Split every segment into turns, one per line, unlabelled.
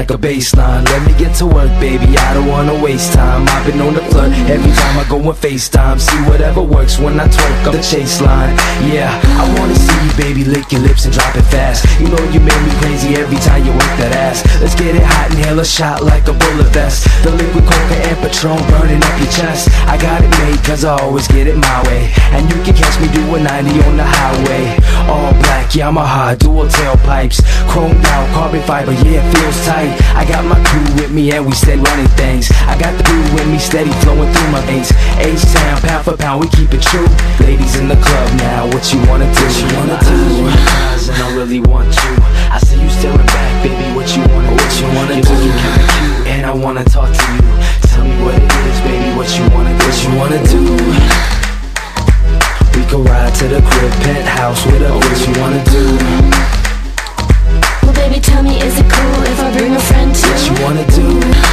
like a bass line. Let me get to work, baby, I don't wanna waste time. I've been on the flirt every time I go and FaceTime. See whatever works when I twerk up the chase line. Yeah, I wanna see you, baby, lick your lips and drop it fast. You know you make me crazy every time you work that ass. Let's get it hot, inhale a shot like a bullet vest. The liquid coca and Patron burning up your chest. I got it made cause I always get it my way. And you can catch me doing 90 on the highway. All black, Yamaha, dual tailpipes, chromed out, carbon fiber, yeah, it feels tight. I got my crew with me and we steady running things. I got the crew with me steady flowing through my veins. H-Town, pound for pound, we keep it true. Ladies in the club now, what you wanna do? What you wanna do? And I really want you. I see you staring back, baby, what you wanna do? What you wanna do? You're kinda cute and I wanna talk to you. Tell me what it is, baby, what you wanna do? What you wanna do? We can ride to the crib, penthouse with a what you wanna do?
Well, baby, tell me, is it cool if I bring a friend too?
What you wanna do?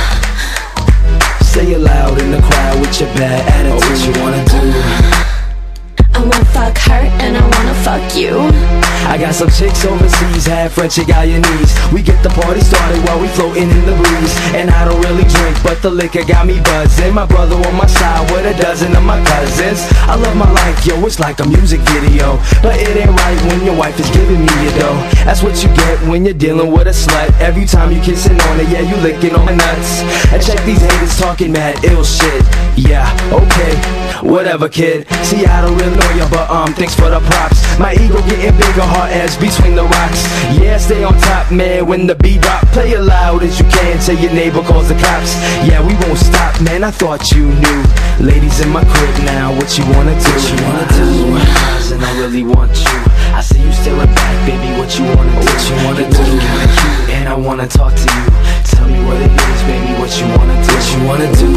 Say it loud in the crowd with your bad attitude. What you wanna do?
I wanna fuck her and I wanna fuck you.
I got some chicks overseas, half French and Guyanese. We get the party started while we floating in the breeze. And I don't really drink, but the liquor got me buzzing. My brother on my side with a dozen of my cousins. I love my life, yo, it's like a music video. But it ain't right when your wife is giving me your dough. That's what you get when you're dealing with a slut. Every time you kissing on it, yeah, you licking on my nuts. And check these haters talking mad ill shit. Yeah, okay, whatever, kid. See, I don't really know ya, but thanks for the props. My ego getting bigger, hard as between the rocks. Yeah, stay on top, man, when the beat drop. Play it loud as you can till your neighbor calls the cops. Yeah, we won't stop, man, I thought you knew. Ladies in my crib now, what you wanna do? What you wanna do? And I really want you. I see you staring back, baby, what you wanna do? What you wanna do? You're kinda cute and I wanna talk to you. Tell me what it is, baby, what you wanna do? What you wanna do?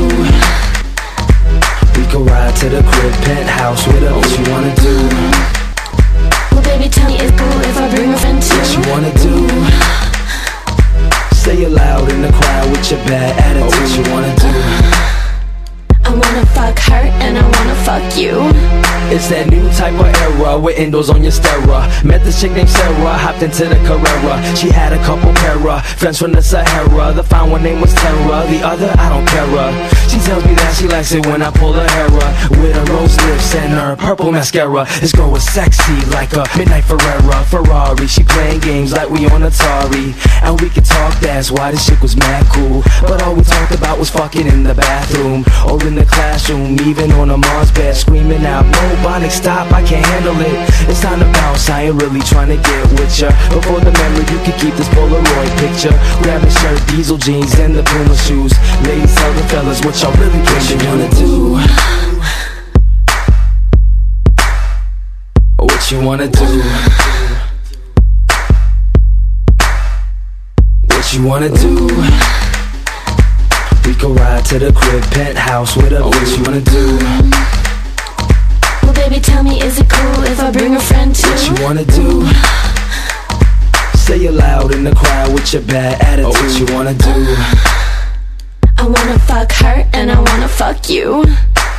We can ride to the crib, penthouse with a what you wanna do?
Well, baby, tell me, is it cool if I bring a friend too?
What you wanna do? Say it loud in the crowd with your bad attitude. What you wanna do?
I wanna fuck her and I wanna fuck you.
It's that new type of era with endos on your stera. Met this chick named Sarah, hopped into the Carrera. She had a couple para, friends from the Sahara. The fine one name was Terra, the other I don't care. She tells me that she likes it when I pull her hair up, with her rose lips and her purple mascara. This girl was sexy like a midnight Ferrari. She playing games like we on Atari. And we could talk, that's why this shit was mad cool. But all we talked about was fucking in the bathroom or in the classroom, even on a mom's bed, screaming out, "Nobody stop, I can't handle it. It's time to bounce, I ain't really trying to get with ya." Before the memory, you can keep this Polaroid picture. Grab a shirt, diesel jeans, and the Puma shoes. Ladies, tell the fellas what y'all really came to do. What you wanna do? What you wanna do? We can ride to the crib, penthouse with a what you wanna do?
Well, baby, tell me, is it cool if I bring a friend too?
What you wanna do? Say it loud in the crowd with your bad attitude. What you wanna do?
I wanna fuck her and I wanna fuck you.